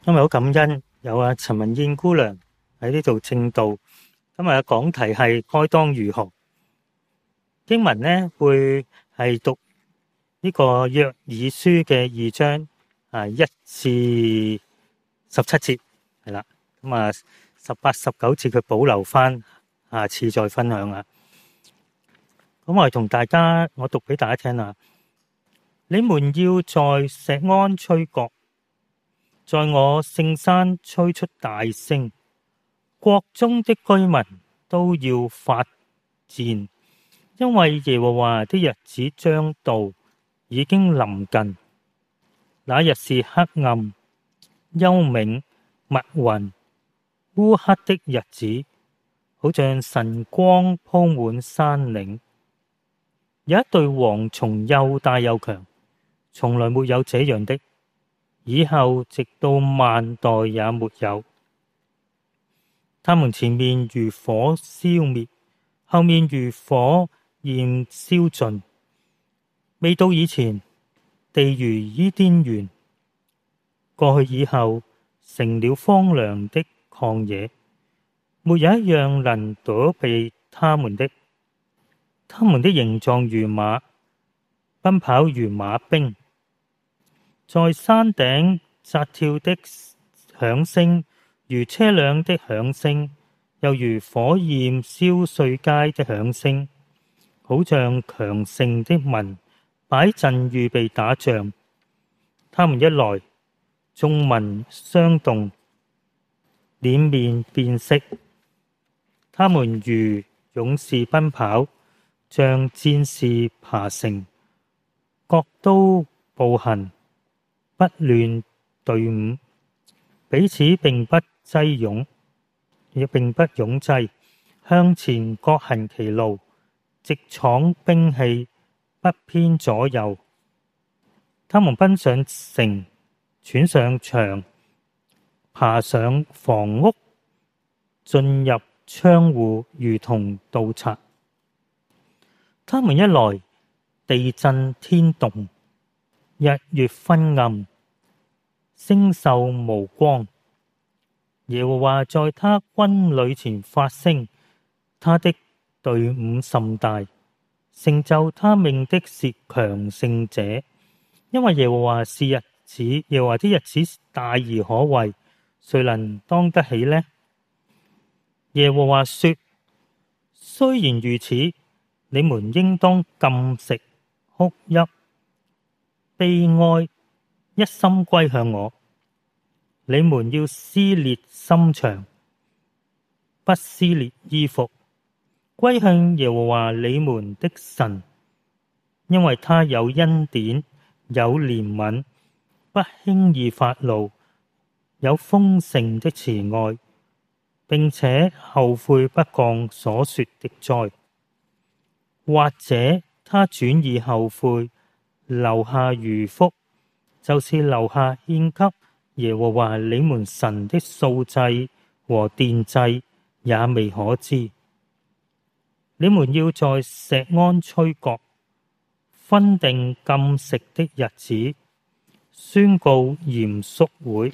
今日好感恩有陳文燕姑娘喺呢度證道。今日嘅講題係該當如何。經文呢會係讀呢個約珥書嘅2章1至17節，係啦。咁18、19節佢保留翻，下次再分享啊。咁我同大家，我讀俾大家聽啊。你們要在錫安吹角，在我聖山吹出大聲，國中的居民都要發顫，因為耶和華的日子將到，已經臨近。那日是黑暗、幽冥、密雲、烏黑的日子，好像晨光鋪滿山嶺。有一對蝗蟲又大又強，從來沒有這樣的，以後直到萬代也沒有。他們前面如火消滅，後面如火焰燒盡。未到以前，地如伊甸園；過去以後，成了荒涼的曠野，沒有一樣能躲避他們的。他們的形狀如馬，奔跑如馬兵，在山頂扎跳的響聲，如車輛的響聲，又如火焰燒碎街的響聲，好像強盛的民擺陣預備打仗。他們一來，眾民傷動，臉面變色。他們如勇士奔跑，像戰士爬城，各都步行，不亂隊伍，彼此並不擠擁，亦並不擁擠，向前各行其路，直闖兵器，不偏左右。他們奔上城，竄上牆，爬上房屋，進入窗戶，如同盜賊。他們一來，地震天動，日月昏暗，星宿無光。耶和華在他軍旅前發聲，他的隊伍甚大，成就他命的是強盛者。因為耶和華的日子大而可畏，誰能當得起呢？耶和華說：雖然如此，你們應當禁食、哭泣、悲哀，一心歸向我。你們要撕裂心腸，不撕裂衣服，歸向耶和華你們的神，因為他有恩典，有憐憫，不輕易發怒，有豐盛的慈愛，並且後悔不降所說的災。或者他轉意後悔，留下餘福，就是留下獻給耶和華你們神的素祭和奠祭，也未可知。你們要在錫安吹角，分定禁食的日子，宣告嚴肅會，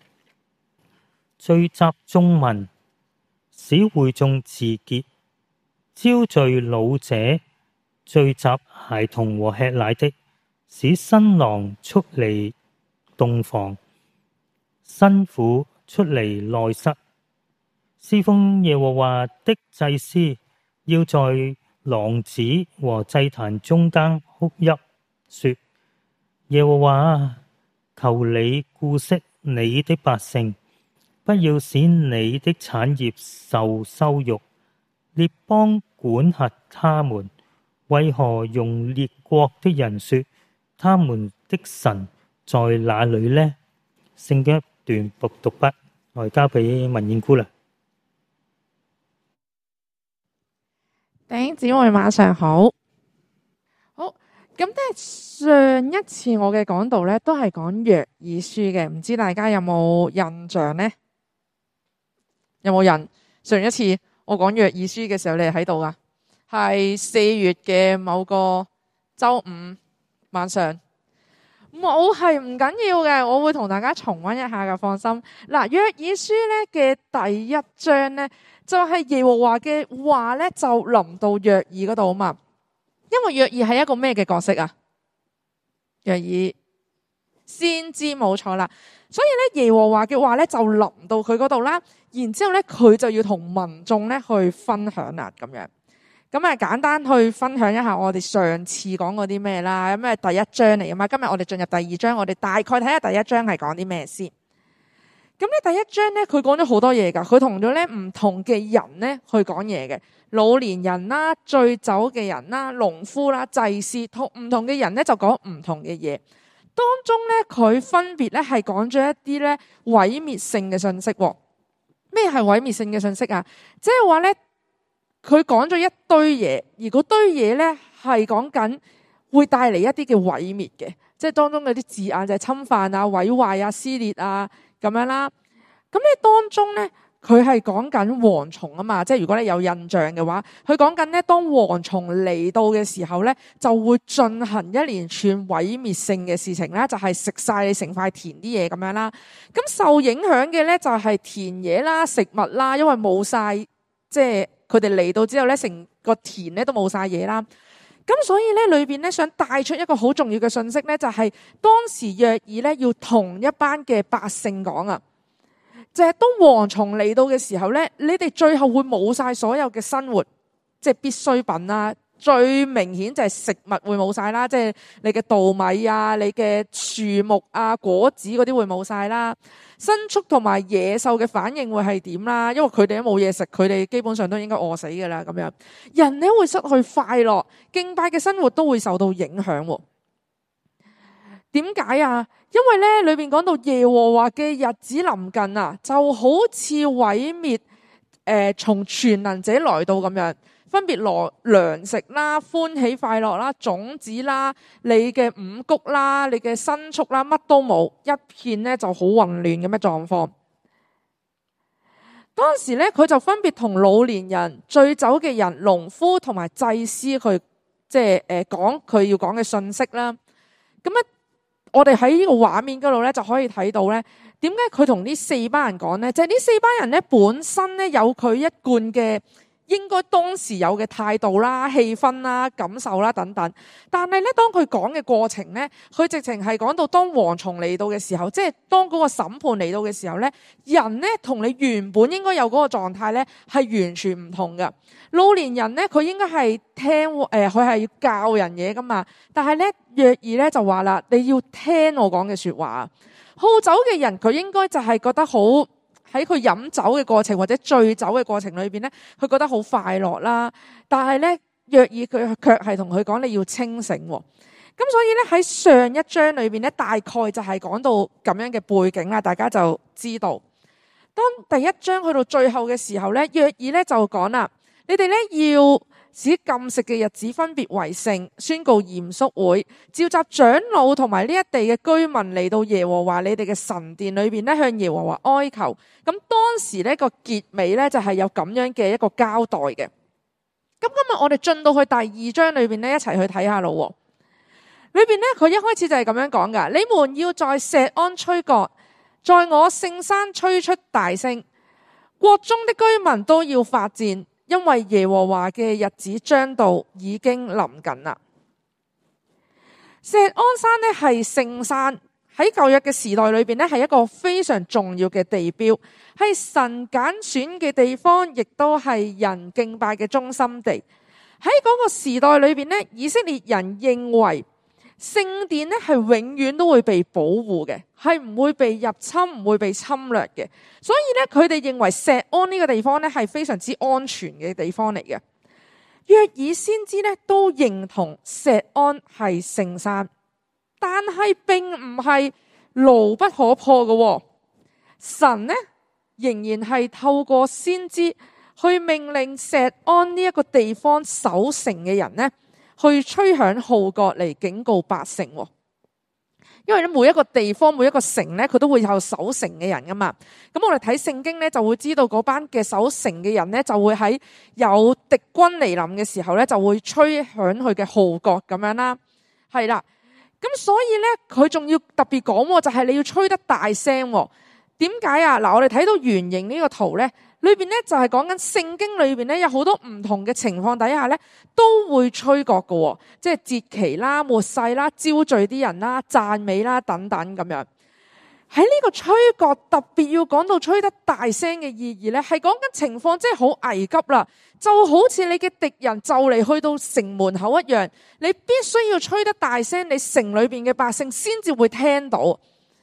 聚集眾民，使會眾自潔，招聚老者，聚集孩童和吃奶的，使新郎出離洞房，新婦出離內室。侍奉耶和華的祭司要在廊子和祭壇中間哭泣，說：耶和華，求你顧惜你的百姓，不要使你的產業受羞辱。列邦管轄他們，為何用列國的人說他們的神在哪裏呢？聖經一段讀畢，我交俾文燕姑娘。 弟兄姊妹晚上好。好，咁上一次我嘅講道呢都係講約珥書嘅，唔知大家有冇印象呢？有冇人上一次我講約珥書嘅時候，你係喺度噶？係4月嘅某個週五晚上。 冇係唔緊要嘅，我會同大家重溫一下嘅，放心。嗱，約珥書咧嘅第一章咧，就係耶和華嘅話咧就臨到約珥嗰度啊嘛。因為約珥係一個咩嘅角色啊？約珥先知冇錯啦，所以咧耶和華嘅話咧就臨到佢嗰度啦，然之後咧佢就要同民眾咧去分享啦，咁樣。咁啊，簡單去分享一下我哋上次講過啲咩啦。咁係第一章嚟噶嘛，今日我哋進入第二章，我哋大概睇下第一章係講啲咩先。咁咧第一章咧，佢講咗好多嘢噶，佢同咗咧唔同嘅人咧去講嘢嘅，老年人啦、醉酒嘅人啦、農夫啦、祭司，同唔同嘅人咧就講唔同嘅嘢。當中咧佢分別咧係講咗一啲咧毀滅性嘅信息。咩係毀滅性嘅信息啊？即係話咧。佢講咗一堆嘢，而嗰堆嘢咧係講緊會帶嚟一啲嘅毀滅嘅，即係當中嗰啲字眼就係侵犯啊、毀壞啊、撕裂啊咁樣啦。咁咧當中咧佢係講緊蝗蟲啊嘛，即係如果你有印象嘅話，佢講緊咧當蝗蟲嚟到嘅時候咧，就會進行一連串毀滅性嘅事情啦，就係食晒你成塊田啲嘢咁樣啦。咁受影響嘅咧就係田野啦、食物啦，因為冇晒即係。佢哋嚟到之後咧，成個田咧都冇晒嘢啦。咁所以咧，裏邊咧想帶出一個好重要嘅信息咧，就係當時約珥咧要同一班嘅百姓講啊，就係當蝗蟲嚟到嘅時候咧，你哋最後會冇晒所有嘅生活，即係必需品啦。最明顯就係食物會冇晒啦，即係你嘅稻米啊、你嘅樹木啊、果子嗰啲會冇晒啦。牲畜同埋野獸嘅反應會係點啦？因為佢哋都冇嘢食，佢哋基本上都應該餓死㗎啦。咁樣人咧會失去快樂，敬拜嘅生活都會受到影響。點解啊？因為咧裏邊講到耶和華嘅日子臨近啊，就好似毀滅從全能者來到咁樣。分別攞糧食啦、歡喜快樂啦、種子啦、你嘅五穀啦、你嘅牲畜啦，乜都冇，一片咧就好混亂咁嘅狀況。當時咧佢就分別同老年人、醉酒嘅人、農夫同埋祭司去即係講佢要講嘅信息啦。咁咧我哋喺呢個畫面嗰度咧就可以睇到咧，點解佢同呢四班人講咧？就係呢四班人咧本身咧有佢一貫嘅。應該當時有嘅態度啦、氣氛啦、感受啦等等，但係咧當佢講嘅過程咧，佢直情係講到當蝗蟲嚟到嘅時候，即係當嗰個審判嚟到嘅時候咧，人咧同你原本應該有嗰個狀態咧係完全唔同㗎。老年人咧佢應該係聽佢係要教人嘢噶嘛，但係咧約珥咧就話啦，你要聽我講嘅說話。好酒嘅人佢應該就係覺得好。喺佢飲酒嘅過程或者醉酒嘅過程裏邊咧，佢覺得好快樂啦。但係咧，約珥佢卻係同佢講你要清醒。咁所以咧喺上一章裏邊咧，大概就係講到咁樣嘅背景啦，大家就知道。當第一章去到最後嘅時候咧，約珥咧就講啦，你哋咧要使禁食嘅日子分別為聖，宣告嚴肅會，召集長老同埋呢一地嘅居民嚟到耶和華你哋嘅神殿裏邊咧，向耶和華哀求。咁當時呢個結尾咧就係有咁樣嘅一個交代嘅。咁今日我哋進到去第二章裏邊咧，一齊去睇下咯。裏邊咧佢一開始就係咁樣講噶，你們要在錫安吹角，在我聖山吹出大聲，國中的居民都要發顫。因為耶和華嘅日子將到，已經臨近啦。錫安山咧係聖山，喺舊約嘅時代裏邊咧係一個非常重要嘅地標，係神揀選嘅地方，亦都係人敬拜嘅中心地。喺嗰個時代裏邊咧，以色列人認為聖殿咧係永遠都會被保護嘅，係唔會被入侵，唔會被侵略嘅。所以咧，佢哋認為錫安呢個地方咧係非常之安全嘅地方嚟嘅。約珥先知咧都認同錫安係聖山，但係並唔係牢不可破嘅。神呢仍然係透過先知去命令錫安呢一個地方守城嘅人呢，去吹響號角嚟警告百姓。因為咧每一個地方每一個城咧，佢都會有守城嘅人噶嘛。咁我哋睇聖經咧，就會知道嗰班嘅守城嘅人咧，就會喺有敵軍嚟臨嘅時候咧，就會吹響佢嘅號角咁樣啦。係啦，咁咁所以咧，佢仲要特別講，就係你要吹得大聲。點解啊？嗱，我哋睇到圓形呢個圖咧，裏邊咧就係講緊聖經裏邊咧有好多唔同嘅情況底下咧，都會吹角嘅，即係節期啦、末世啦、招聚啲人啦、讚美啦等等咁樣。喺呢個吹角特別要講到吹得大聲嘅意義咧，係講緊情況真係好危急啦，就好似你嘅敵人就嚟去到城門口一樣，你必須要吹得大聲，你城裏邊嘅百姓先至會聽到。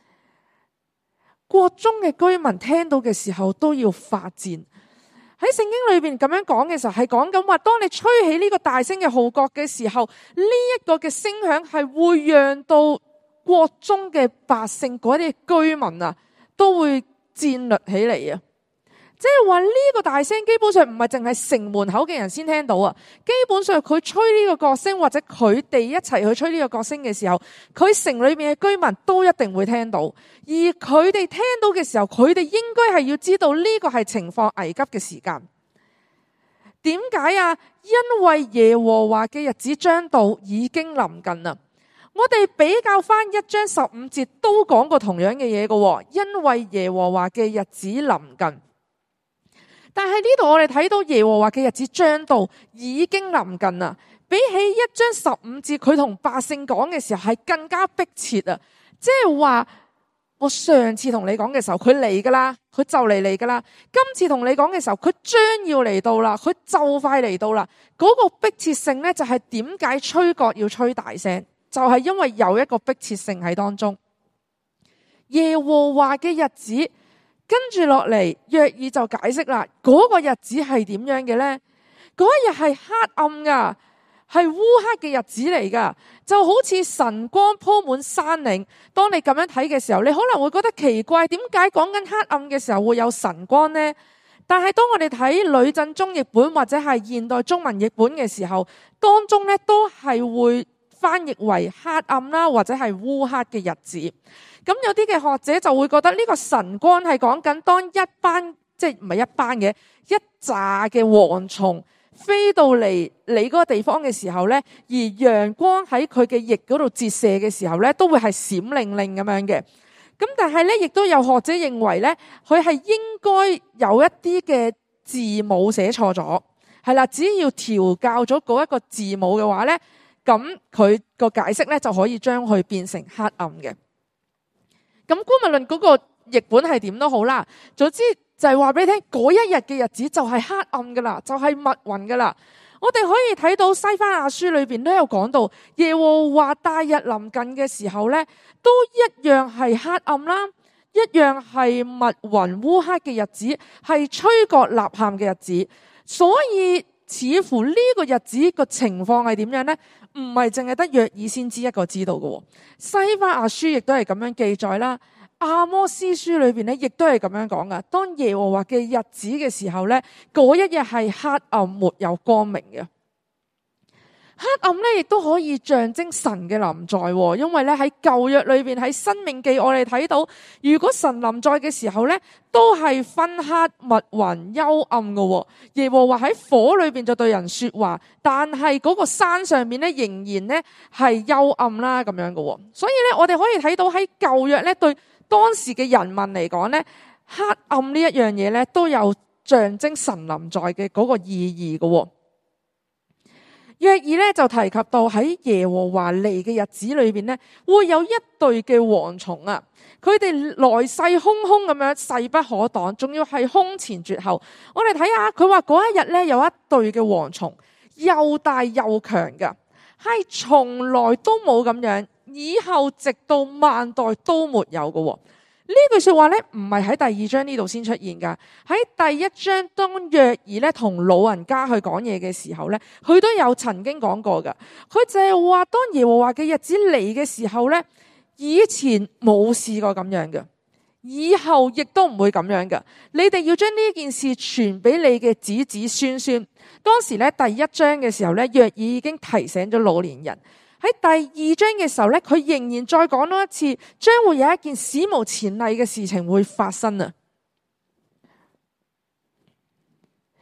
國中嘅居民聽到嘅時候都要發顫。喺聖經裏邊咁樣講嘅時候，係講緊話，當你吹起呢個大聲嘅號角嘅時候，呢一個嘅聲響係會讓到國中嘅百姓嗰啲居民啊，都會戰慄起嚟啊！即係話呢個大聲基本上唔係淨係城門口嘅人先聽到啊，基本上佢吹呢個角聲或者佢哋一齊去吹呢個角聲嘅時候，佢城裏面嘅居民都一定會聽到，而佢哋聽到嘅時候，佢哋應該係要知道呢個係情況危急嘅時間。點解啊？因為耶和華嘅日子將到，已經臨近啦。我哋比較翻1章15節都講過同樣嘅嘢嘅，因為耶和華嘅日子臨近。但係呢度我哋睇到耶和華嘅日子將到，已經臨近啦。比起1章15節佢同百姓講嘅時候係更加迫切啊！即係話我上次同你講嘅時候佢嚟噶啦，佢就嚟噶啦。今次同你講嘅時候佢將要嚟到啦，佢就快嚟到啦。嗰個迫切性呢，就係點解吹角要吹大聲，就係因為有一個迫切性喺當中。耶和華嘅日子。跟住落嚟，約珥就解釋啦，嗰個日子係點樣嘅呢？嗰一日係黑暗噶，係烏黑嘅日子嚟噶，就好似晨光鋪滿山嶺。當你咁樣睇嘅時候，你可能會覺得奇怪，點解講緊黑暗嘅時候會有晨光呢？但係當我哋睇呂振中譯本或者係現代中文譯本嘅時候，當中咧都係會翻譯為黑暗啦，或者係烏黑嘅日子。咁有啲嘅學者就會覺得呢個晨光係講緊當一班，即係唔係一班嘅，一紮嘅蝗蟲飛到嚟你嗰個地方嘅時候咧，而陽光喺佢嘅翼嗰度折射嘅時候咧，都會係閃令令咁樣嘅。咁但係咧，亦都有學者認為咧，佢係應該有一啲嘅字母寫錯咗，係啦，只要調校咗嗰一個字母嘅話咧，咁佢個解釋咧就可以將佢變成黑暗嘅。咁姑勿論嗰個譯本係點都好啦，總之就係話俾你聽，嗰一日嘅日子就係黑暗噶啦，就係密雲噶啦。我哋可以睇到西番雅書裏邊都有講到，耶和華大日臨近嘅時候咧，都一樣係黑暗啦，一樣係密雲烏黑嘅日子，係吹角吶喊嘅日子。所以似乎呢個日子個情況係點樣呢？唔係淨係得約珥先知一個知道嘅，西番雅書亦都係咁樣記載啦。阿摩司書裏邊咧，亦都係咁樣講噶。當耶和華嘅日子嘅時候咧，嗰一日係黑暗沒有光明嘅。黑暗咧，亦都可以象徵神嘅臨在，因為咧喺舊約裏邊，喺申命記我哋睇到，如果神臨在嘅時候咧，都係昏黑密雲幽暗嘅。耶和華喺火裏邊就對人說話，但係嗰個山上面咧仍然咧係幽暗啦咁樣嘅。所以咧，我哋可以睇到喺舊約咧，對當時嘅人民嚟講咧，黑暗呢一樣嘢咧都有象徵神臨在嘅嗰個意義嘅。約珥咧就提及到喺耶和華嚟嘅日子裏邊咧，會有一隊嘅蝗蟲啊，佢哋來勢洶洶咁樣，勢不可擋，仲要係空前絕後。我哋睇下，佢話嗰一日咧有一隊嘅蝗蟲，又大又強㗎，係從來都冇咁樣，以後直到萬代都沒有嘅。呢句說話咧，唔係喺第2章呢度先出現噶。喺第1章，當約珥咧同老人家去講嘢嘅時候咧，佢都有曾經講過噶。佢就係話，當耶和華嘅日子嚟嘅時候咧，以前冇試過咁樣嘅，以後亦都唔會咁樣嘅。你哋要將呢件事傳俾你嘅子子孫孫。當時咧第1章嘅時候咧，約珥已經提醒咗老年人。喺第2章嘅時候咧，佢仍然再講多一次，將會有一件史無前例嘅事情會發生啊！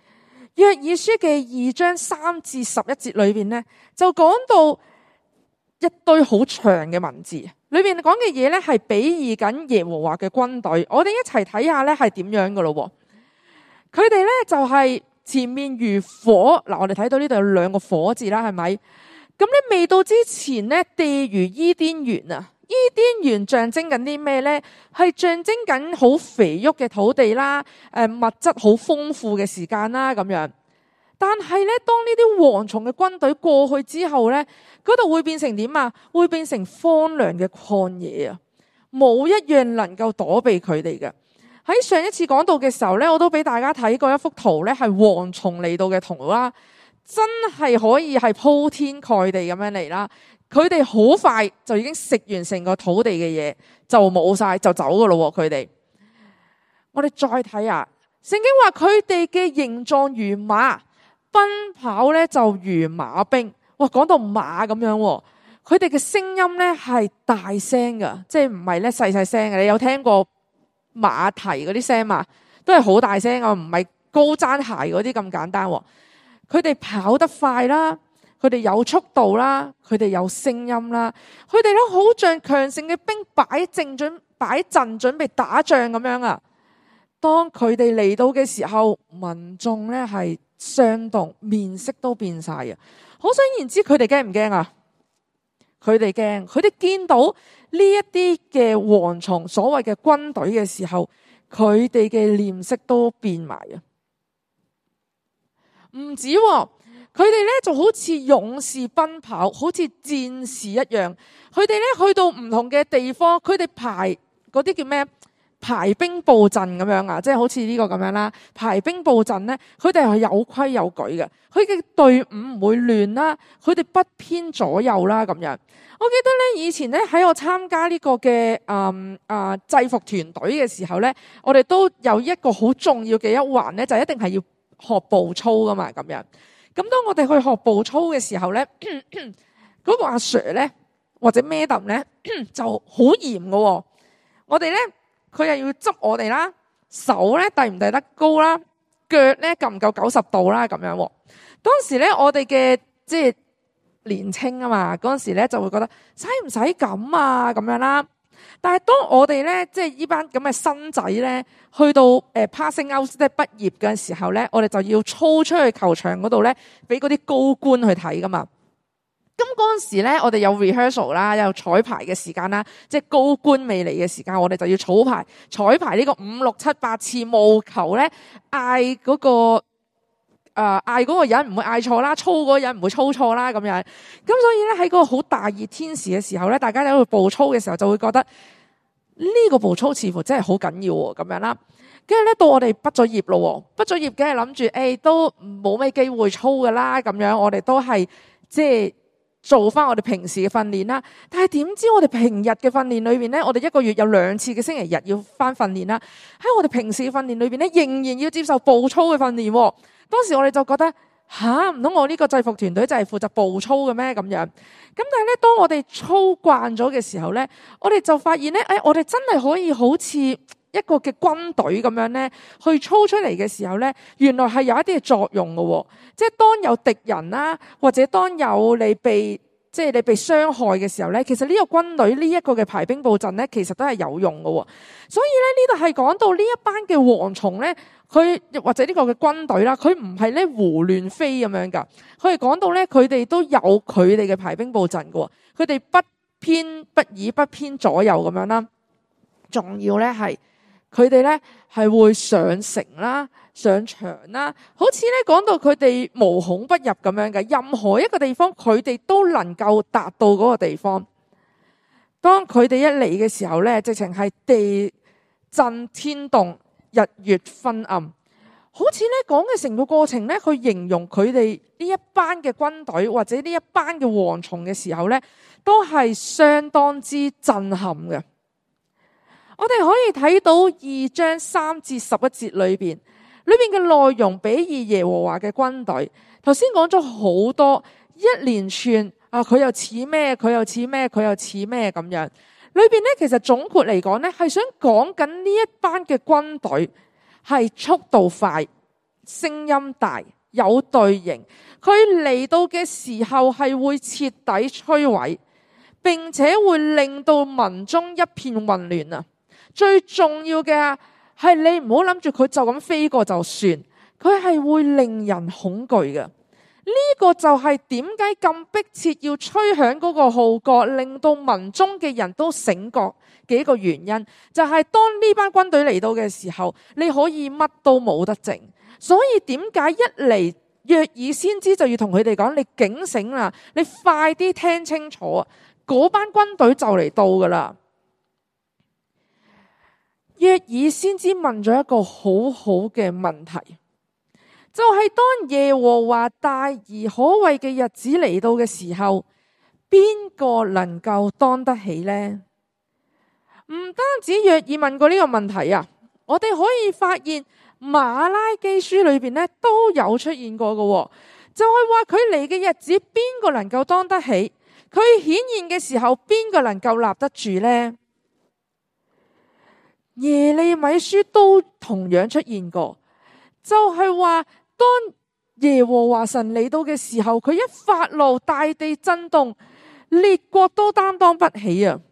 約珥書嘅2章3至11節裏邊咧，就講到一堆好長嘅文字，裏面講嘅嘢咧係比喻緊耶和華嘅軍隊。我哋一齊睇下咧係點樣噶咯。佢哋咧就係前面如火，嗱我哋睇到呢度有兩個火字啦，係咪？咁咧未到之前咧，地如伊甸園啊！伊甸園象徵緊啲咩咧？係象徵緊好肥沃嘅土地啦，物質好豐富嘅時間啦，咁樣。但係咧，當呢啲蝗蟲嘅軍隊過去之後咧，嗰度會變成點啊？會變成荒涼嘅曠野啊！冇一樣能夠躲避佢哋嘅。喺上一次講到嘅時候咧，我都俾大家睇過一幅圖咧，係蝗蟲嚟到嘅圖啦，真係可以係鋪天蓋地咁樣嚟啦。佢哋好快就已經食完成個土地嘅嘢，就冇晒就走噶咯。佢哋，我哋再睇下聖經話佢哋嘅形狀如馬，奔跑咧就如馬兵。哇，講到馬咁樣，佢哋嘅聲音咧係大聲噶，即係唔係咧細細聲嘅。你有聽過馬蹄嗰啲聲嘛？都係好大聲啊，唔係高踭鞋嗰啲咁簡單。佢哋跑得快啦，佢哋有速度啦，佢哋有聲音啦，佢哋都好像強盛嘅兵擺陣準備打仗咁樣啊！當佢哋嚟到嘅時候，民眾咧係傷動，面色都變晒啊！可想而知，佢哋驚唔驚啊？佢哋驚，佢哋見到呢一啲嘅蝗蟲，所謂嘅軍隊嘅時候，佢哋嘅臉色都變埋啊！唔止，佢哋咧就好似勇士奔跑，好似戰士一樣。佢哋咧去到唔同嘅地方，佢哋排嗰啲叫咩？排兵布陣咁樣啊，即係好似呢個咁樣啦。排兵布陣咧，佢哋係有規有矩嘅。佢嘅隊伍唔會亂啦，佢哋不偏左右啦咁樣。我記得咧以前咧喺我參加呢個嘅制服團隊嘅時候咧，我哋都有一個好重要嘅一環咧，就一定係要學步操噶嘛咁樣。咁當我哋去學步操嘅時候咧，嗰個阿 Sir 咧或者 Madam 咧就好嚴噶。我哋咧佢又要執我哋啦，手咧遞唔遞得高啦，腳咧夠唔夠90度啦咁樣。當時咧我哋嘅即係年青啊嘛，嗰陣時咧就會覺得使唔使咁啊咁樣啦。但係當我哋咧即係呢班咁嘅新仔咧，去到passing out 即係畢業嘅時候咧，我哋就要操出去球場嗰度咧，俾嗰啲高官去睇噶嘛。咁嗰陣時咧，我哋有 rehearsal 啦，有彩排嘅時間啦，即係高官未嚟嘅時間，我哋就要彩排呢個5、6、7、8次，務求咧嗌嗰個人唔會嗌錯啦，操嗰個人唔會操錯啦咁樣。咁所以咧喺嗰個好大熱天時嘅時候咧，大家喺度步操嘅時候就會覺得呢個步操似乎真係好緊要喎咁樣啦。跟住咧到我哋畢咗業咯，畢咗業梗係諗住都冇咩機會操噶啦咁樣，我哋都係即係做翻我哋平時嘅訓練啦。但係點知我哋平日嘅訓練裏邊咧，我哋1個月有2次嘅星期日要翻訓練啦。喺我哋平時嘅訓練裏邊咧，仍然要接受步操嘅訓練。當時我哋就覺得唔通我呢個制服團隊就係負責步操嘅咩咁樣？咁但係咧，當我哋操慣咗嘅時候咧，我哋就發現咧，我哋真係可以好似一個嘅軍隊咁樣咧，去操出嚟嘅時候咧，原來係有一啲嘅作用嘅。即係當有敵人啦，或者當有你被傷害嘅時候咧，其實呢個軍隊呢一個嘅排兵布陣咧，其實都係有用嘅。所以咧呢度係講到呢一班嘅蝗蟲咧，佢或者呢個嘅軍隊啦，佢唔係咧胡亂飛咁樣噶，佢係講到咧佢哋都有佢哋嘅排兵布陣嘅，佢哋不偏不倚不偏左右咁樣啦。仲要咧係佢哋咧係會上城啦、上牆啦，好似咧講到佢哋無孔不入咁樣嘅，任何一個地方佢哋都能夠達到嗰個地方。當佢哋一嚟嘅時候咧，直情係地震天動、日月昏暗，好似咧講嘅成個過程咧，去形容佢哋呢一班嘅軍隊或者呢一班嘅蝗蟲嘅時候咧，都係相當之震撼嘅。我哋可以睇到2章3至11節裏邊嘅內容，比喻耶和華嘅軍隊。頭先講咗好多一連串佢又似咩，佢又似咩，佢又似咩咁樣。裏邊咧其實總括嚟講咧，係想講緊呢一班嘅軍隊係速度快、聲音大、有隊形。佢嚟到嘅時候係會徹底摧毀。 並且會令到民中一片混亂啊！最重要嘅係你唔好諗住佢就咁飛過就算，佢係會令人恐懼嘅。呢個就係點解咁迫切要吹響嗰個號角，令到民中嘅人都醒覺嘅一個原因，就係當呢班軍隊嚟到嘅時候，你可以乜都冇得剩。所以點解一嚟約珥先知就要同佢哋講，你警醒啦，你快啲聽清楚啊！嗰班軍隊就嚟到噶啦。約珥先知問咗一個好好嘅問題，就係當耶和華大而可畏嘅日子嚟到嘅時候，邊個能夠當得起呢？唔單止約珥問過呢個問題啊，我哋可以發現馬拉基書裏邊都有出現過嘅，就係話佢嚟嘅日子，邊個能夠當得起？佢顯現嘅時候，邊個能夠立得住呢？耶利米書都同樣出現過，就係話當耶和華神嚟到嘅時候，佢一發怒，大地震動，列國都擔當不起啊！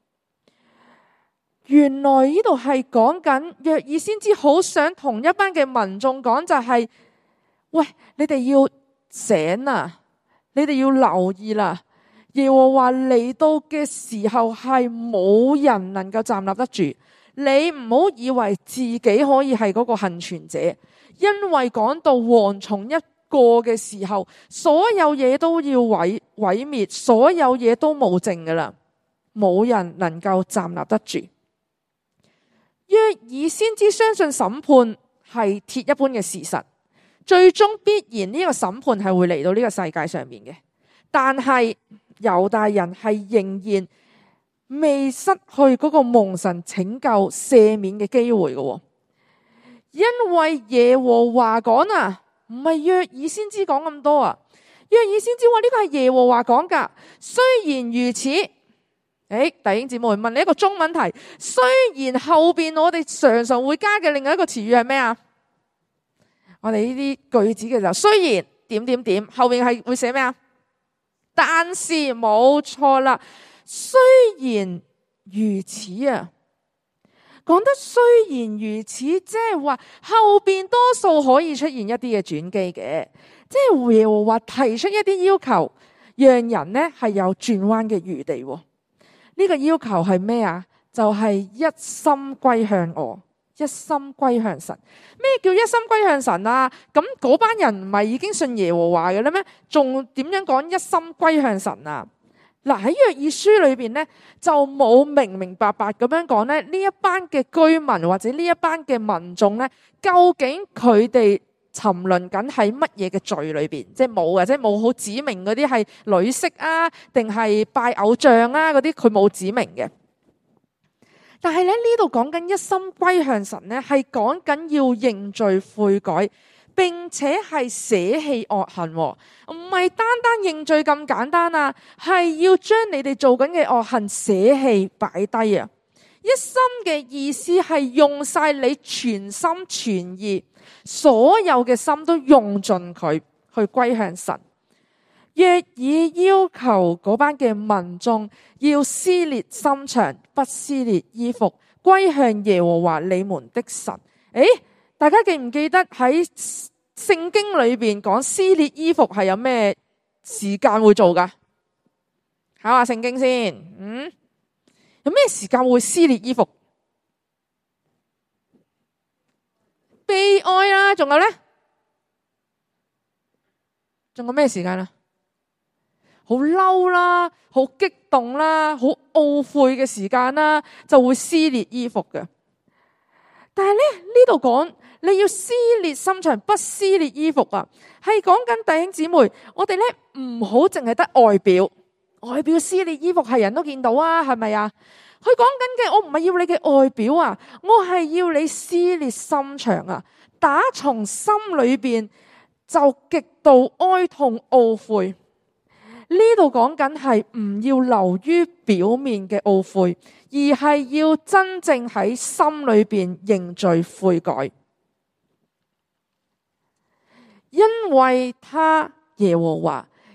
原來呢度係講緊約珥先知好想同一班嘅民眾講，就係喂，你哋要醒啊，你哋要留意啦！耶和華嚟到嘅時候係冇人能夠站立得住，你唔好以為自己可以係嗰個幸存者，因為講到蝗蟲一個嘅時候，所有嘢都要毀滅，所有嘢都冇剩噶啦，冇人能夠站立得住。約珥先知相信審判係鐵一般嘅事實，最終必然呢個審判係會嚟到呢個世界上面嘅，但係猶大人係仍然未失去嗰個蒙神拯救赦免嘅機會嘅，因為耶和華講啊，唔係約珥先知講咁多啊，約珥先知話呢個係耶和華講噶。雖然如此，弟兄姊妹問你一個中文題，雖然後邊我哋常常會加嘅另外一個詞語係咩啊？我哋呢啲句子嘅時候，雖然點點點，後邊係會寫咩啊？但是冇錯啦，雖然如此啊，講得雖然如此，即係話後邊多數可以出現一啲嘅轉機嘅，即係耶和華提出一啲要求，讓人呢係有轉彎嘅餘地。呢個要求係咩啊？就係一心歸向我，一心歸向神。咩叫一心歸向神啊？咁嗰班人唔係已經信耶和華嘅啦咩？仲點樣講一心歸向神啊？嗱，喺約珥書裏邊呢，就冇明明白白咁樣講呢，呢一班嘅居民或者呢一班嘅民眾呢，究竟佢哋沉淪緊喺乜嘢嘅罪裏邊？即係冇嘅，即係冇好指明嗰啲係女色啊，定係拜偶像啊嗰啲，佢冇指明嘅。但係咧，呢度講緊一心歸向神呢，係講緊要認罪悔改，並且係捨棄惡行，唔係單單認罪咁簡單啊，係要將你哋做緊嘅惡行捨棄擺低啊！一心嘅意思係用晒你全心全意，所有嘅心都用盡佢去歸向神。約珥要求嗰班嘅民眾要撕裂心腸，不撕裂衣服，歸向耶和華你們的神。大家記唔記得喺聖經裏邊講撕裂衣服係有咩時間會做噶？考下聖經先。有咩時間會撕裂衣服？悲哀啦，仲有呢？仲有咩時間啊？好嬲啦，好激動啦，好懊悔嘅時間啦，就會撕裂衣服嘅。但係咧，呢度講你要撕裂心腸，不撕裂衣服啊，係講緊弟兄姊妹，我哋咧唔好淨係得外表，外表撕裂衣服係人都見到啊，係咪啊？佢講緊嘅，我唔係要你嘅外表啊，我係要你撕裂心腸啊，打從心裏邊就極度哀痛懊悔。呢度講緊係唔要流於表面嘅懊悔，而係要真正喺心裏邊認罪悔改。因為他耶和華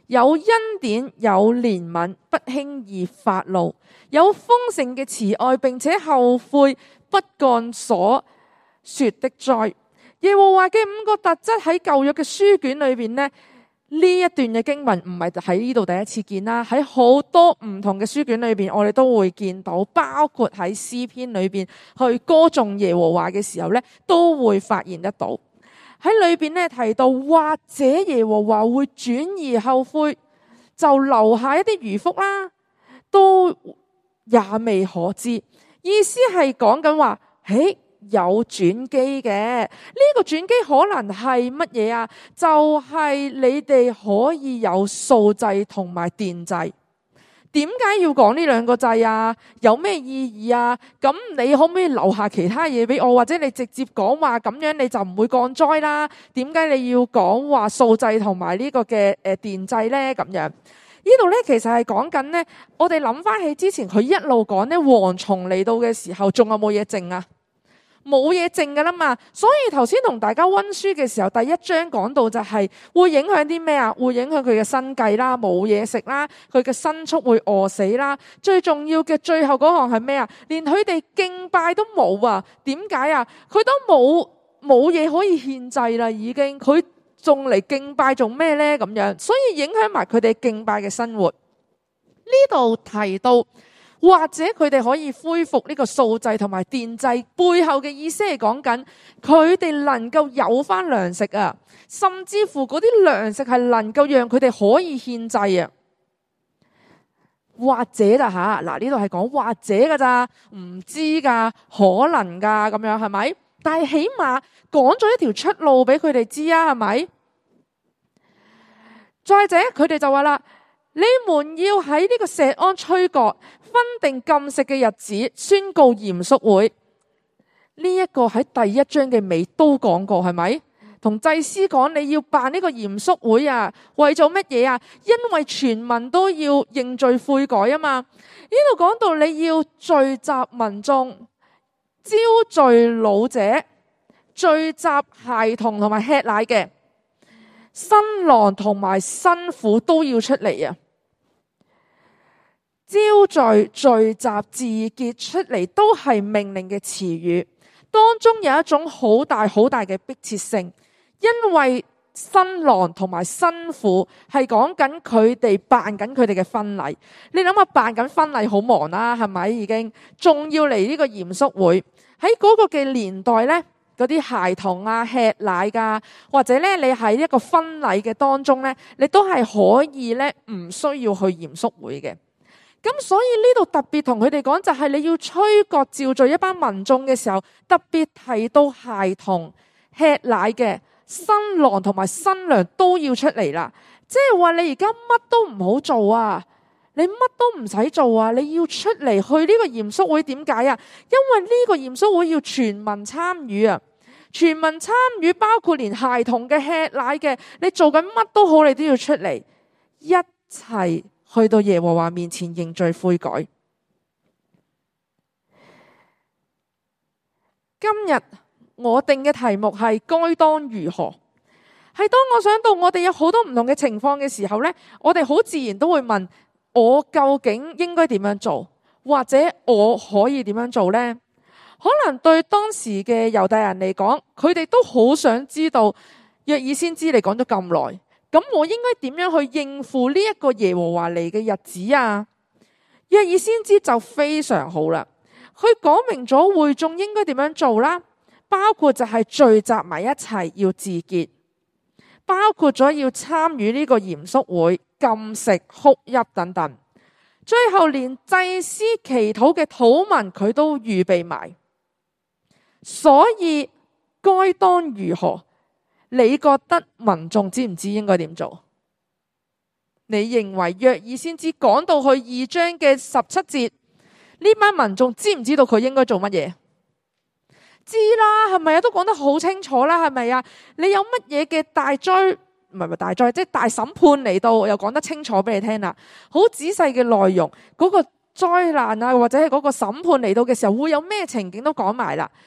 有恩典，有憐憫，不輕易發怒，有豐盛嘅慈愛，並且後悔不幹所說的災。耶和華嘅5個特質喺舊約嘅書卷裏邊呢，呢一段嘅經文唔係喺呢度第一次見啦，喺好多唔同嘅書卷裏邊，我哋都會見到，包括喺詩篇裏邊去歌頌耶和華嘅時候呢，都會發現得到。喺裏邊呢提到，或者耶和華會轉而後悔，就留下一啲餘福啦，都也未可知。意思係講緊話，有轉機嘅。呢個轉機可能係乜嘢啊？就係你哋可以有素祭同埋奠祭。點解要講呢兩個祭啊？有咩意義啊？咁你可唔可以留下其他嘢俾我，或者你直接講話咁樣你就唔會降災啦？點解你要講話素祭同埋呢個嘅奠祭呢？咁樣呢度呢，其實係講緊呢，我哋諗翻起之前佢一路講呢，蝗蟲嚟到嘅時候，仲有冇嘢剩啊？冇嘢剩噶啦嘛，所以頭先同大家溫書嘅時候，第一章講到就係會影響啲咩啊？會影響佢嘅生計啦，冇嘢食啦，佢嘅牲畜會餓死啦。最重要嘅最後嗰項係咩啊？連佢哋敬拜都冇啊？點解啊？佢都冇嘢可以獻祭啦，已經佢仲嚟敬拜做咩呢？咁樣，所以影響埋佢哋敬拜嘅生活。呢度提到，或者佢哋可以恢復呢個素祭同埋奠祭，背後嘅意思係講緊佢哋能夠有翻糧食啊，甚至乎嗰啲糧食係能夠讓佢哋可以獻祭啊。或者啦吓，嗱呢度係講或者噶咋，唔知噶，可能噶咁樣係咪？但係起碼講咗一條出路俾佢哋知啊，係咪？再者佢哋就話啦，你們要喺呢個錫安吹角，分定禁食嘅日子，宣告嚴肅會。呢一個喺第一章嘅尾都講過，係咪？同祭司講你要辦呢個嚴肅會啊，為咗乜嘢啊？因為全民都要認罪悔改啊嘛。呢度講到你要聚集民眾，招聚老者，聚集孩童同埋吃奶嘅，新郎同埋新婦都要出嚟啊。招聚、聚集、自潔出嚟都係命令嘅詞語，當中有一種好大好大嘅迫切性，因為新郎同埋新婦係講緊佢哋辦緊佢哋嘅婚禮。你諗下，辦緊婚禮好忙啦，係咪？已經仲要嚟呢個嚴肅會。喺嗰個嘅年代呢，嗰啲孩童啊，吃奶噶，或者咧你喺一個婚禮嘅當中呢，你都係可以呢，唔需要去嚴肅會嘅。咁所以呢度特別同佢哋講，就係你要吹角召聚一班民眾嘅時候，特別提到孩童、吃奶嘅、新郎同埋新娘都要出嚟啦。即係話你而家乜都唔好做啊，你乜都唔使做啊，你要出嚟去呢個嚴肅會。點解啊？因為呢個嚴肅會要全民參與啊，全民參與包括連孩童嘅、吃奶嘅，你做緊乜都好，你都要出嚟一齊去到耶和華面前認罪悔改。今日我定嘅題目係該當如何？係當我想到我哋有好多唔同嘅情況嘅時候呢，我哋好自然都會問，我究竟應該點樣做，或者我可以點樣做呢？可能對當時嘅猶大人嚟講，佢哋都好想知道，約珥先知你講咗咁耐，咁我應該點樣去應付呢一個耶和華嚟嘅日子啊？約珥先知就非常好啦，佢講明咗會眾應該點樣做啦，包括就係聚集埋一齊要自潔，包括咗要參與呢個嚴肅會、禁食、哭泣等等，最後連祭司祈禱嘅禱文佢都預備埋。所以該當如何？你覺得民眾知唔知應該點做？你認為約珥先知講到去2章嘅17節，呢班民眾知唔知道佢應該做乜嘢？知啦，係咪啊？都講得好清楚啦，係咪啊？你有乜嘢嘅大災，唔係大災，即係大審判嚟到，又講得清楚俾你聽啦。好仔細嘅內容，嗰個災難啊，或者係嗰個審判嚟到嘅時候，會有咩情景都講埋啦。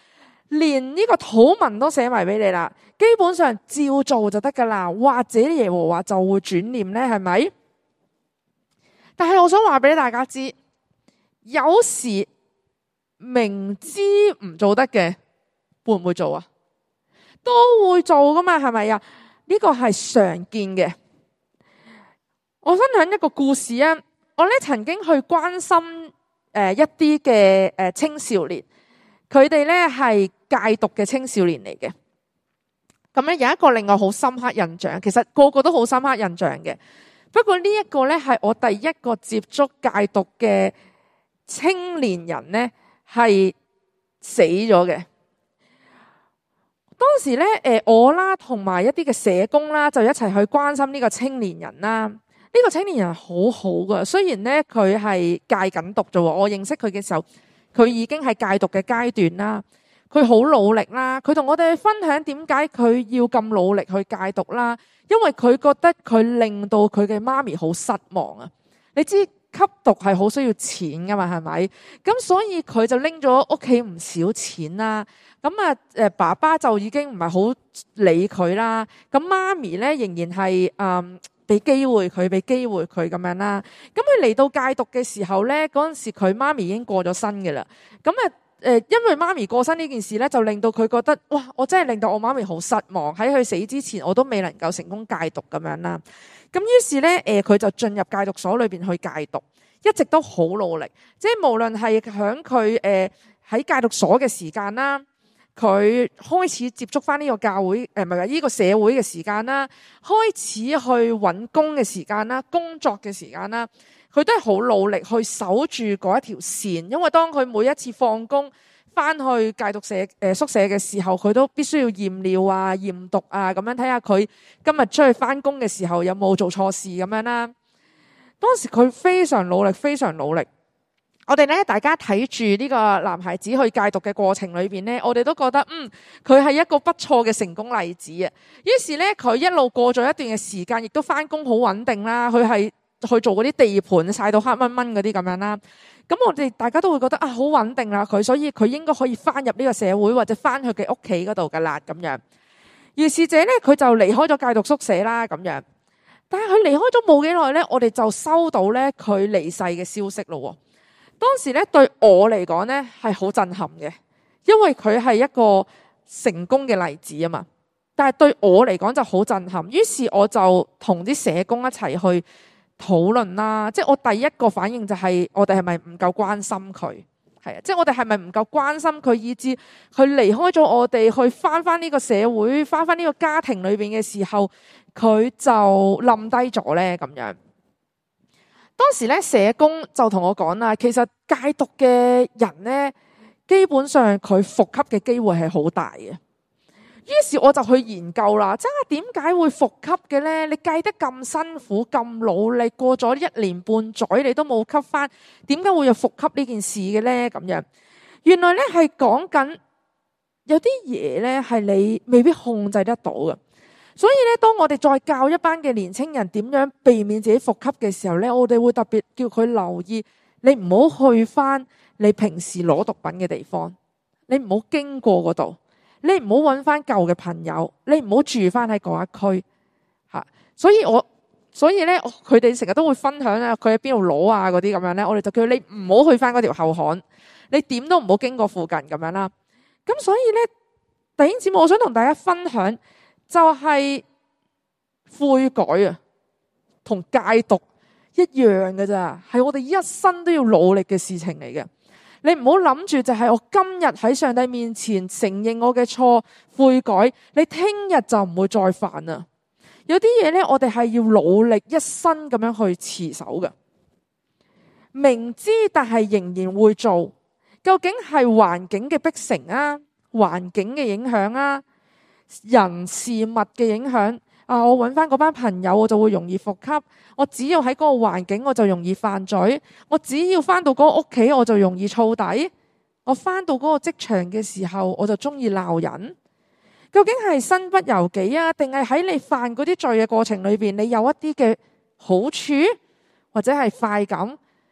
連呢個禱文都寫埋俾你啦，基本上照做就得噶啦，或者耶和華就會轉念呢，係咪？但係我想話俾大家知，有時明知唔做得嘅，會唔會做啊？都會做噶嘛，係咪啊？呢個係常見嘅。我分享一個故事啊，我咧曾經去關心一啲嘅青少年，佢哋咧係戒毒嘅青少年嚟嘅。咁咧有一個令我好深刻印象，其實個個都好深刻印象嘅。不過呢一個咧係我第一個接觸戒毒嘅青年人咧，係死咗嘅。當時咧我啦同埋一啲嘅社工啦，就一齊去關心呢個青年人啦。呢個青年人好好噶，雖然咧佢係戒緊毒啫，我認識佢嘅時候，佢已經係戒毒嘅階段啦。佢好努力啦，佢同我哋分享點解佢要咁努力去戒毒啦。因為佢覺得佢令到佢嘅媽咪好失望啊。你知吸毒係好需要錢噶嘛，係咪？咁所以佢就拎咗屋企唔少錢啦。咁爸爸就已經唔係好理佢啦。咁媽咪咧仍然係俾機會佢咁樣啦。咁佢嚟到戒毒嘅時候咧，嗰陣時佢媽咪已經過咗身嘅啦。咁因為媽咪過身呢件事咧，就令到佢覺得哇，我真係令到我媽咪好失望。喺佢死之前，我都未能夠成功戒毒咁樣啦。咁於是咧，佢就進入戒毒所裏邊去戒毒，一直都好努力。即係無論係響佢喺戒毒所嘅時間啦，佢開始接觸翻呢個教會唔係呢個社會嘅時間啦，開始去揾工嘅時間啦，工作嘅時間啦，佢都係好努力去守住嗰一條線。因為當佢每一次放工翻去戒毒宿舍嘅時候，佢都必須要驗尿啊、驗毒啊，咁樣睇下佢今日出去翻工嘅時候有冇做錯事咁樣啦。當時佢非常努力，非常努力。我哋咧，大家睇住呢個男孩子去戒毒嘅過程裏邊咧，我哋都覺得佢係一個不錯嘅成功例子啊。於是咧，佢一路過咗一段嘅時間，亦都翻工好穩定啦。佢係去做嗰啲地盤曬到黑蚊蚊嗰啲咁樣啦。咁我哋大家都會覺得好穩定啦，佢所以佢應該可以翻入呢個社會或者翻去嘅屋企嗰度噶啦咁樣。於是者咧，佢就離開咗戒毒宿舍啦咁樣。但係佢離開咗冇幾耐咧，我哋就收到咧佢離世嘅消息咯。當時咧對我嚟講咧係好震撼嘅，因為佢係一個成功嘅例子啊嘛。但係對我嚟講就好震撼，於是我就同啲社工一齊去討論啦。即係我第一個反應就係我哋係咪唔夠關心佢？係啊，即係我哋係咪唔夠關心佢，以致佢離開咗我哋，去翻呢個社會，翻呢個家庭裏邊嘅時候，佢就冧低咗咧咁樣。當時咧社工就同我講啦，其實戒毒嘅人咧，基本上佢復吸嘅機會係好大嘅。於是我就去研究啦，真係點解會復吸嘅咧？你戒得咁辛苦咁努力，過咗1年半載你都冇吸翻，點解會有復吸呢件事嘅咧？咁樣原來咧係講緊有啲嘢咧係你未必控制得到嘅。所以咧，當我哋再教一班嘅年青人點樣避免自己復吸嘅時候咧，我哋會特別叫佢留意，你唔好去翻你平時攞毒品嘅地方，你唔好經過嗰度，你唔好揾翻舊嘅朋友，你唔好住翻喺嗰一區嚇。所以咧，佢哋成日都會分享啊，佢喺邊度攞啊嗰啲咁樣咧，我哋就叫你唔好去翻嗰條後巷，你點都唔好經過附近咁樣啦。咁所以咧，弟兄姊妹，我想同大家分享。就係悔改啊，同戒毒一樣嘅咋，係我哋一生都要努力嘅事情嚟嘅。你唔好諗住就係我今日喺上帝面前承認我嘅錯，悔改，你聽日就唔會再犯啦。有啲嘢咧，我哋係要努力一生咁樣去持守嘅。明知但係仍然會做，究竟係環境嘅逼成啊，環境嘅影響啊，人事物嘅影響啊，我揾翻嗰班朋友，我就會容易復吸。我只要喺嗰個環境，我就容易犯罪。我只要翻到嗰個屋企，我就容易燥底。我翻到嗰個職場嘅時候，我就中意鬧人。究竟係身不由己啊，定係喺你犯嗰啲罪嘅過程裏邊，你有一啲嘅好處或者係快感？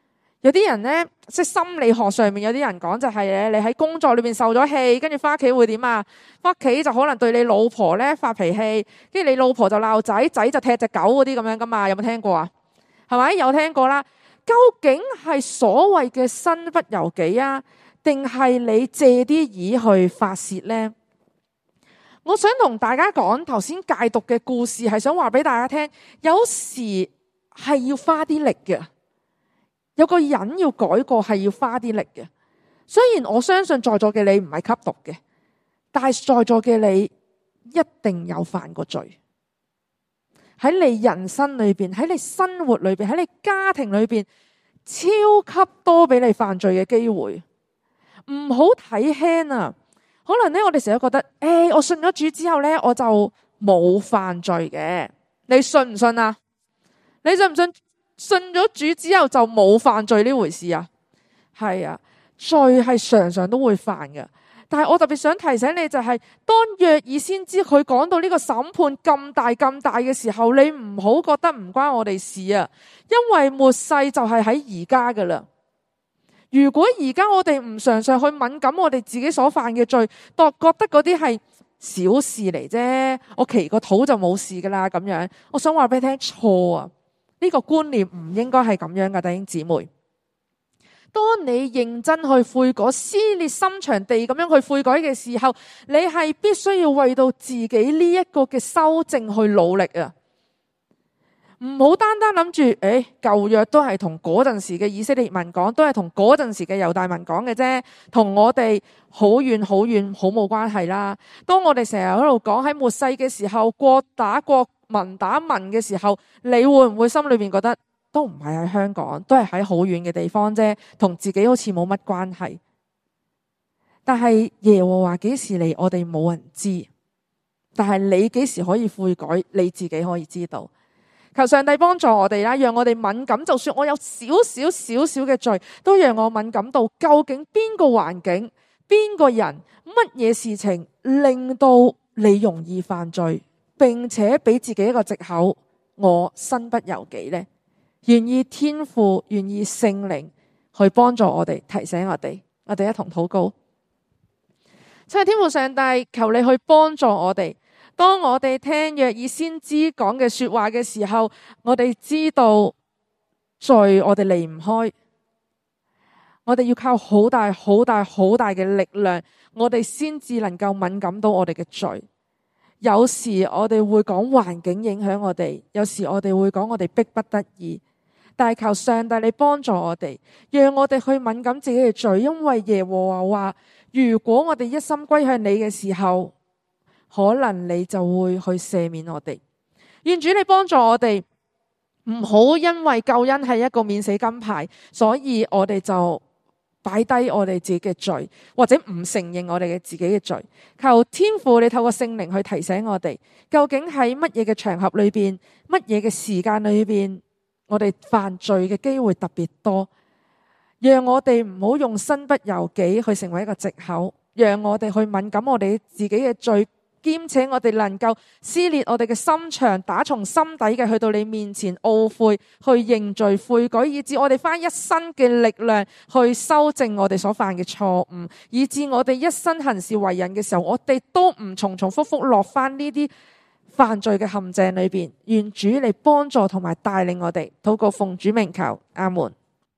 有啲人咧，即係心理學上面有啲人講就係咧，你喺工作裏邊受咗氣，跟住翻屋企會點啊？翻屋企就可能對你老婆咧發脾氣，跟住你老婆就鬧仔，仔就踢隻狗嗰啲咁樣噶嘛？有冇聽過啊？係咪？有聽過啦。究竟係所謂嘅身不由己啊，定係你借啲意去發洩呢？我想同大家講頭先戒毒嘅故事，係想話俾大家聽，有時係要花啲力嘅。有個人要改過係要花啲力嘅。雖然我相信在座嘅你唔係吸毒嘅，但係在座嘅你一定有犯過罪。喺你人生裏邊，喺你生活裏邊，喺你家庭裏邊，超級多俾你犯罪嘅機會。唔好睇輕啊！可能咧，我哋成日覺得，我信咗主之後咧，我就冇犯罪嘅。你信唔信啊？你信唔信？信咗主之後就冇犯罪呢回事啊？係啊，罪係常常都會犯嘅。但係我特別想提醒你就係，當約珥先知佢講到呢個審判咁大咁大嘅時候，你唔好覺得唔關我哋事啊，因為末世就係喺而家噶啦。如果而家我哋唔常常去敏感我哋自己所犯嘅罪，覺得嗰啲係小事嚟啫，我祈個禱就冇事噶啦咁樣，我想話俾你聽，錯啊！呢個觀念唔應該係咁樣嘅，弟兄姊妹。當你認真去悔改、撕裂心腸地咁樣去悔改嘅時候，你係必須要為到自己呢一個嘅修正去努力啊！唔好單單諗住，舊約都係同嗰陣時嘅以色列民講，都係同嗰陣時嘅猶大民講嘅啫，同我哋好遠好遠好冇關係啦。當我哋成日喺度講喺末世嘅時候，國打國民打民嘅時候，你會唔會心裏面覺得都唔係喺香港，都係喺好遠嘅地方啫，同自己好似冇乜關係？但係耶和華幾時嚟，我哋冇人知，但係你幾時可以悔改，你自己可以知道。求上帝幫助我哋啦，讓我哋敏感，就算我有少少嘅罪，都讓我敏感到究竟邊個環境、邊個人、乜嘢事情令到你容易犯罪，並且俾自己一個藉口，我身不由己呢？願意天父，願意聖靈去幫助我哋，提醒我哋，我哋一同禱告。親愛天父上帝，求你去幫助我哋。當我哋聽約珥先知講嘅說話嘅時候，我哋知道罪我哋離唔開，我哋要靠好大嘅力量，我哋先至能夠敏感到我哋嘅罪。有時我哋會講環境影響我哋，有時我哋會講我哋逼不得已，但係求上帝你幫助我哋，讓我哋去敏感自己嘅罪，因為耶和華話，如果我哋一心歸向你嘅時候，可能你就會去赦免我哋。願主你幫助我哋，唔好因為救恩係一個免死金牌，所以我哋就擺低我哋自己嘅罪，或者唔承認我哋嘅自己嘅罪。求天父你透過聖靈去提醒我哋，究竟喺乜嘢嘅場合裏邊，乜嘢嘅時間裏邊，我哋犯罪嘅機會特別多，讓我哋唔好用身不由己去成為一個藉口，讓我哋去敏感我哋自己嘅罪，兼且我哋能夠撕裂我哋嘅心腸，打從心底嘅去到你面前懊悔，去認罪悔改，以致我哋花一生嘅力量去修正我哋所犯嘅錯誤，以致我哋一生行事為人嘅時候，我哋都唔重重複複落翻呢啲犯罪嘅陷阱裏邊。願主嚟幫助同埋帶領我哋，禱告奉主名求，阿門。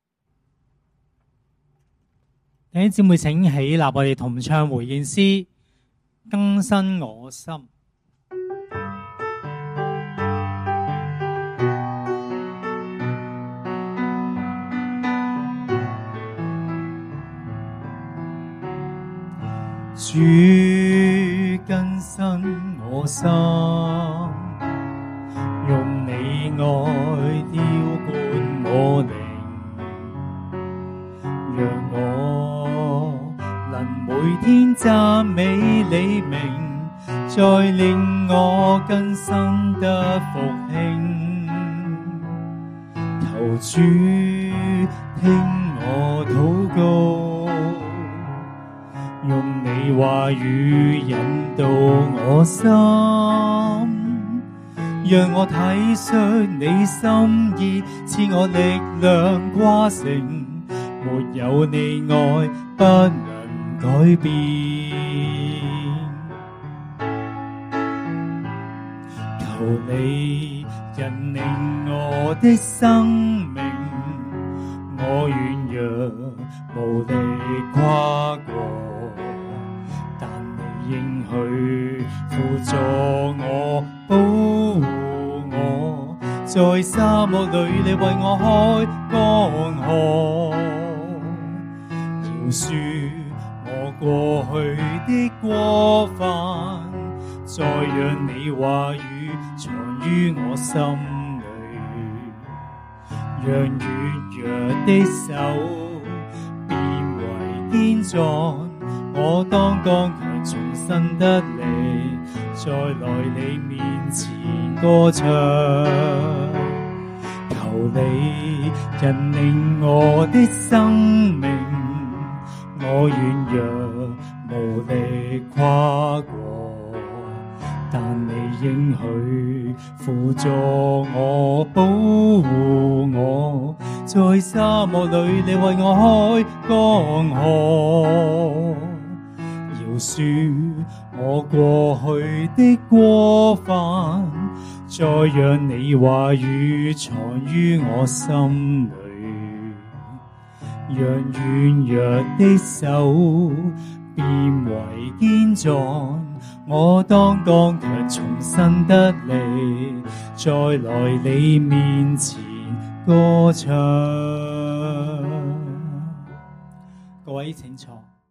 弟兄姊妹請起立，我哋同唱回應詩，更新我心。主更新我心，用你愛澆灌我靈，讓我能每天讚美你名，再令我更新得復興。求主聽我禱告，用你話語引導我心，讓我體恤你心意，賜我力量跨城， 沒有你愛不能改變。求你引領我的生命，我軟弱無力跨過，但你應許輔助我，保護我，在沙漠裏你為我開江河，饒恕我過去的過犯，再讓你話語藏於我心裏，讓軟弱的手變為堅壯，我當剛強重新得力，再來你面前歌唱。求你引領我的生命，我軟弱無力跨過，但你應許輔助我，保護我，在沙漠裏你為我開江河，饒恕我過去的過犯，再讓你話語藏於我心裏，讓軟弱的手變為堅壯，我當剛強重新得力，再來你面前歌唱。各位請坐。